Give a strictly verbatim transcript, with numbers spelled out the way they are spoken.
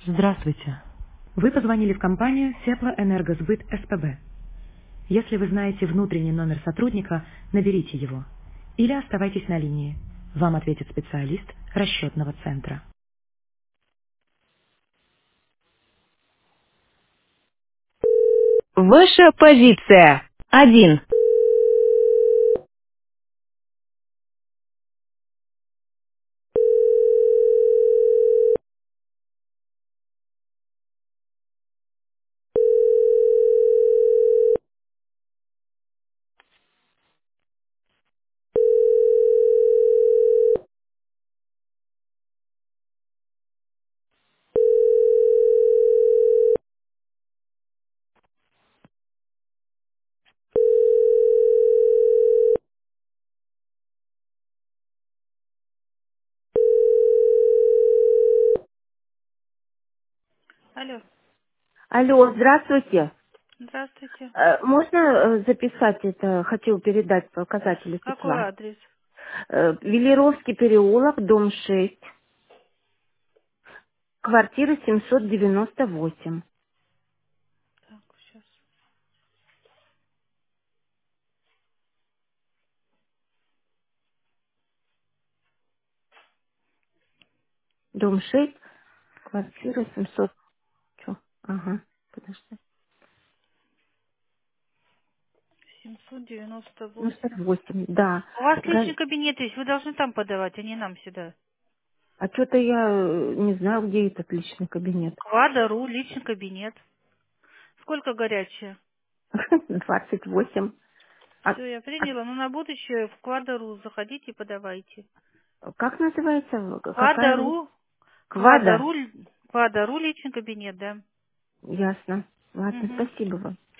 Здравствуйте. Вы позвонили в компанию Теплоэнергосбыт СПБ. Если вы знаете внутренний номер сотрудника, наберите его. Или оставайтесь на линии. Вам ответит специалист расчетного центра. Ваша позиция. Один. Алло, Алло, здравствуйте. здравствуйте. Э, Можно э, записать это, хочу передать показатели Какой тепла. адрес? Э, Велеровский переулок, дом шесть, квартира семьсот девяносто восемь. Так, сейчас. Дом шесть, квартира семьсот. Чё? Ага, подожди. семьсот девяносто девяносто восемь. восемь, да. У вас личный Га- кабинет есть, вы должны там подавать, а не нам сюда. А что-то я э, не знаю, где этот личный кабинет. Квадру, личный кабинет. Сколько горячее? Двадцать восемь. А, Все, я приняла, а но на будущее в квадру заходите и подавайте. как называется? Какая? вы- Квадру, Квада? квадру, квадру личный кабинет, да. Ясно. Ладно, Угу. спасибо вам.